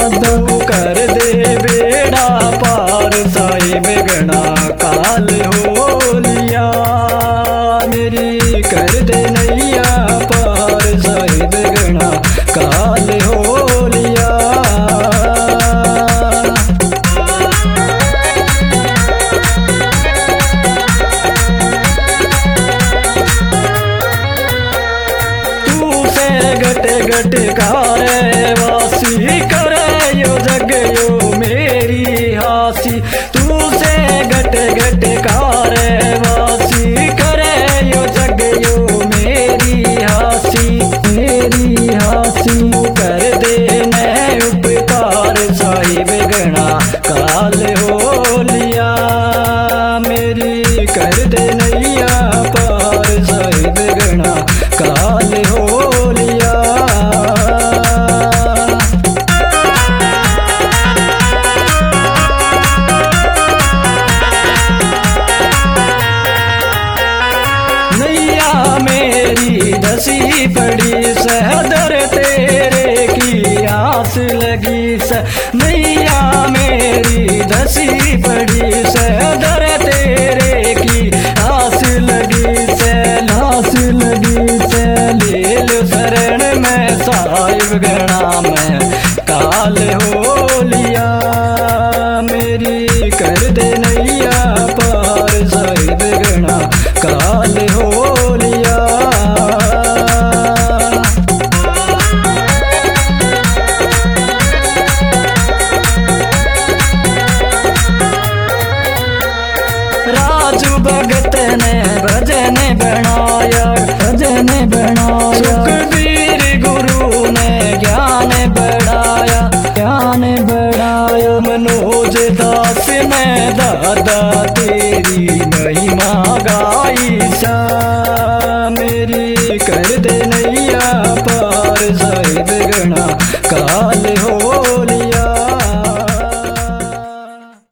तू कर दे बेड़ा पार साहिब गणा काल होलिया मेरी कर दे नैया पार साहिब गणा काल होलिया। गट गट कारे वासी करे यो जग यो मेरी हासी तू से गट गट कारे वासी करे यो जग यो मेरी हासी कर दे मैं उपकार साहिब गणा काल होलिया मेरी कर दे नैया पार साहिब गणा काल होलिया। नैया मेरी दसी पड़ी सहदर तेरे की आस लगी स नैया मेरी दसी पड़ी सहदर तेरे की आस लगी से ले लो शरण में साहिब गणा में काल होलिया मेरी कर दे नैया पार साहिब गणा काल होलिया। राजू भगत ने भजन बनाया सुखबीर गुरु ने ज्ञान बढ़ाया मनोज दास ने दादा तेरी महिमा गाई सा मेरी कर दे नैया पार साहिब गणा काल होलिया।